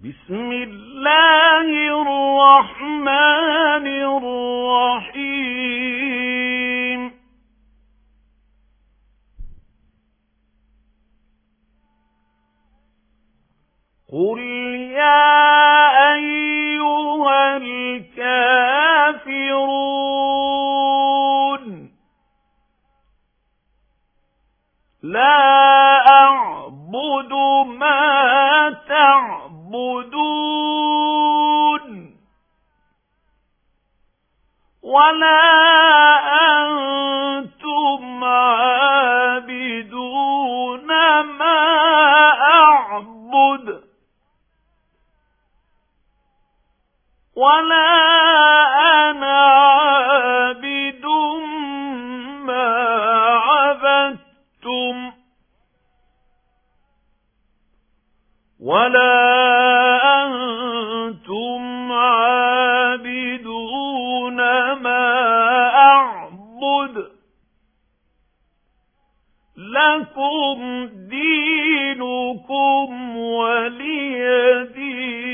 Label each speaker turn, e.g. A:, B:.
A: بسم الله الرحمن الرحيم قل يا أيها الكافرون لا أعبد ما تعبدون ولا أنتم عابدون ما أعبد ولا أنا عابد ما عبدتم ولا أنتم عابدون ما أعبد لكم دينكم ولي دين